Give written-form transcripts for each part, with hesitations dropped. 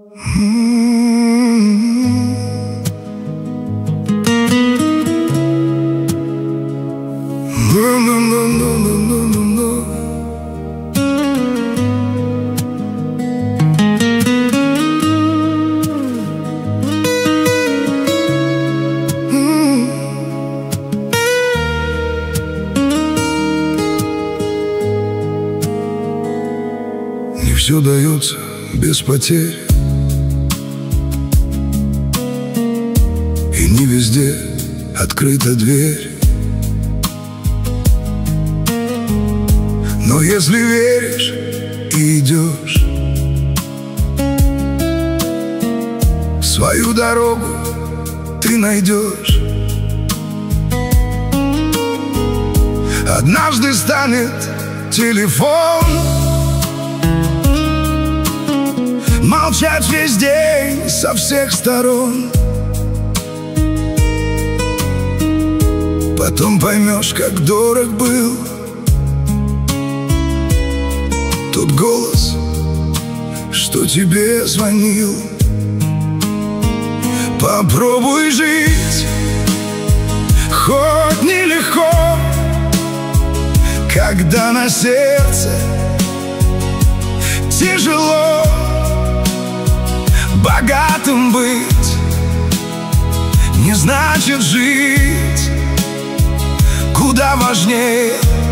Не все дается без потерь, и не везде открыта дверь. Но если веришь и идешь, свою дорогу ты найдешь. Однажды станет телефон молчать весь день со всех сторон. Потом поймешь, как дорог был тот голос, что тебе звонил. Попробуй жить, хоть нелегко, когда на сердце тяжело. Богатым быть не значит жить, куда важнее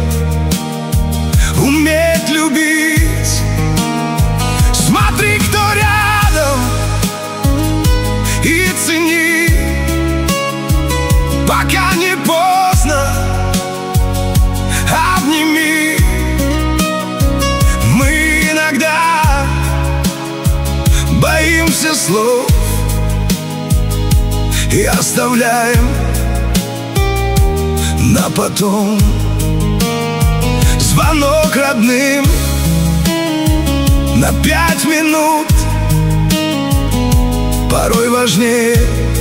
уметь любить. Смотри, кто рядом, и цени, пока не поздно. Обними. Мы иногда боимся слов и оставляем на потом. Звонок родным на 5 минут порой важнее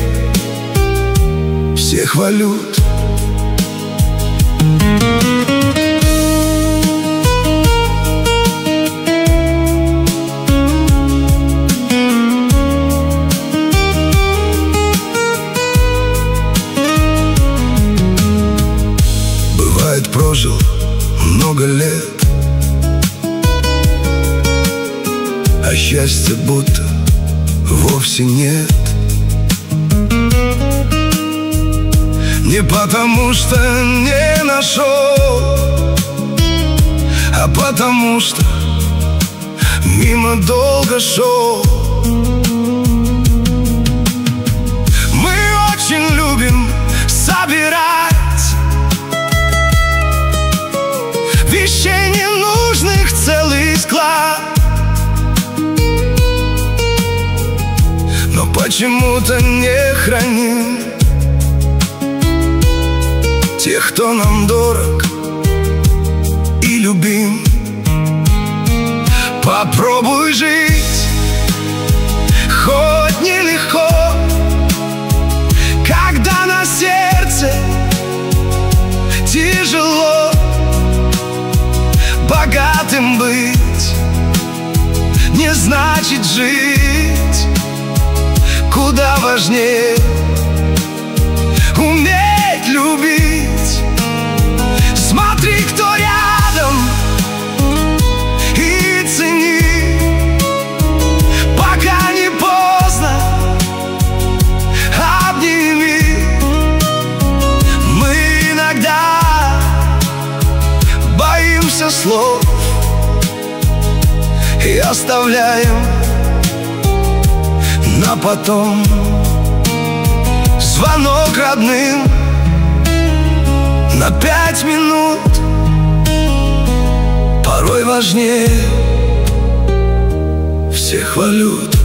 всех валют. Бывает, прожил много лет, а счастья будто вовсе нет. Не потому что не нашел, а потому что мимо долго шел. Мы очень любим собирать вещей ненужных целый склад, но почему-то не храним тех, кто нам дорог и любим. Попробуй жить, хоть нелегко, когда на сердце тяжело. Богатым быть не значит жить, куда важнее уметь любить. Смотри, кто рядом, и цени, пока не поздно. Обними. Мы иногда боимся слов и оставляем на потом. Звонок родным на 5 минут порой важнее всех валют.